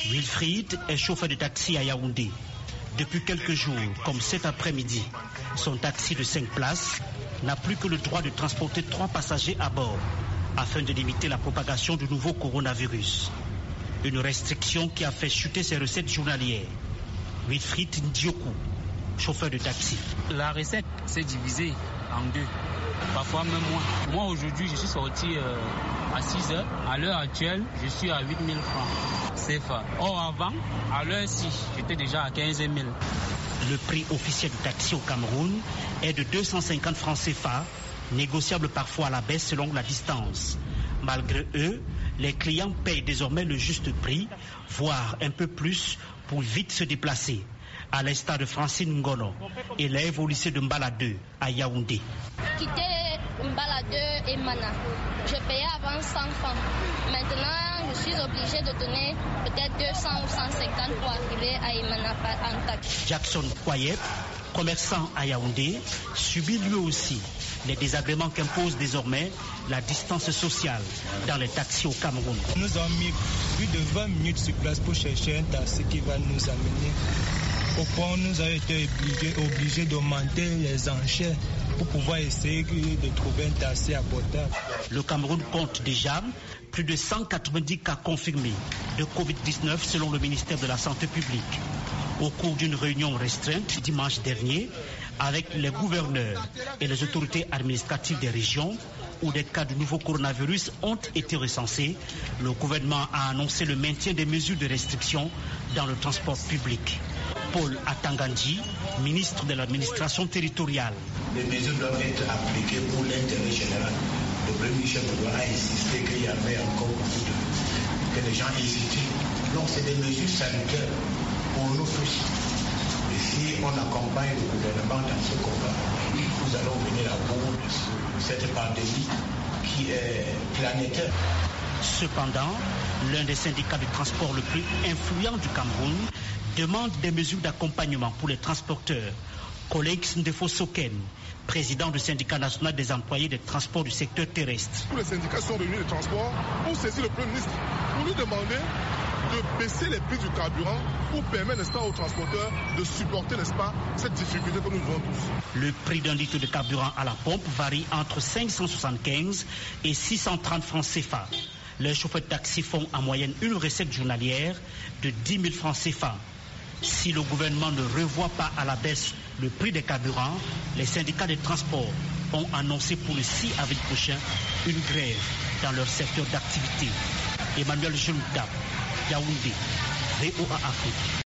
Wilfried est chauffeur de taxi à Yaoundé. Depuis quelques jours, comme cet après-midi, son taxi de 5 places n'a plus que le droit de transporter 3 passagers à bord afin de limiter la propagation du nouveau coronavirus. Une restriction qui a fait chuter ses recettes journalières. Wilfried Ndiokou, chauffeur de taxi. La recette s'est divisée en 2, parfois même moins. Moi aujourd'hui je suis sorti à 6 heures. À l'heure actuelle, je suis à 8 000 francs CFA. Or avant, à l'heure-ci, j'étais déjà à 15 000. Le prix officiel du taxi au Cameroun est de 250 francs CFA, négociable parfois à la baisse selon la distance. Malgré eux, les clients payent désormais le juste prix, voire un peu plus, pour vite se déplacer. À l'instar de Francine Ngono, élève au lycée de Mbala 2 à Yaoundé. Quitter Mbala 2 et Mana, je payais avant 100 francs. Maintenant, je suis obligée de donner peut-être 200 ou 150 pour arriver à Imana en taxi. Jackson Kwayep, commerçant à Yaoundé, subit lui aussi les désagréments qu'impose désormais la distance sociale dans les taxis au Cameroun. Nous avons mis plus de 20 minutes sur place pour chercher un taxi qui va nous amener. Au point où nous avons été obligés d'augmenter les enchères pour pouvoir essayer de trouver un taxi abordable. Le Cameroun compte déjà plus de 190 cas confirmés de Covid-19 selon le ministère de la Santé publique. Au cours d'une réunion restreinte dimanche dernier avec les gouverneurs et les autorités administratives des régions où des cas de nouveau coronavirus ont été recensés, le gouvernement a annoncé le maintien des mesures de restriction dans le transport public. Paul Atangandji, ministre de l'administration territoriale. Les mesures doivent être appliquées pour l'intérêt général. Le premier chef a insisté qu'il y avait encore beaucoup que les gens hésitaient. Donc c'est des mesures sanitaires pour nous tous. Et si on accompagne le gouvernement dans ce combat, nous allons venir à bout de cette pandémie qui est planétaire. Cependant, l'un des syndicats de transport le plus influent du Cameroun demande des mesures d'accompagnement pour les transporteurs. Collex Ndefo Soken, président du syndicat national des employés des transports du secteur terrestre. Tous les syndicats sont réunis de transport pour saisir le Premier ministre, pour lui demander de baisser les prix du carburant pour permettre, n'est-ce pas, aux transporteurs de supporter, n'est-ce pas, cette difficulté que nous vivons tous. Le prix d'un litre de carburant à la pompe varie entre 575 et 630 francs CFA. Les chauffeurs de taxi font en moyenne une recette journalière de 10 000 francs CFA. Si le gouvernement ne revoit pas à la baisse le prix des carburants, les syndicats des transports ont annoncé pour le 6 avril prochain une grève dans leur secteur d'activité. Emmanuel Jelouta, Yaoundé, VOA Afrique.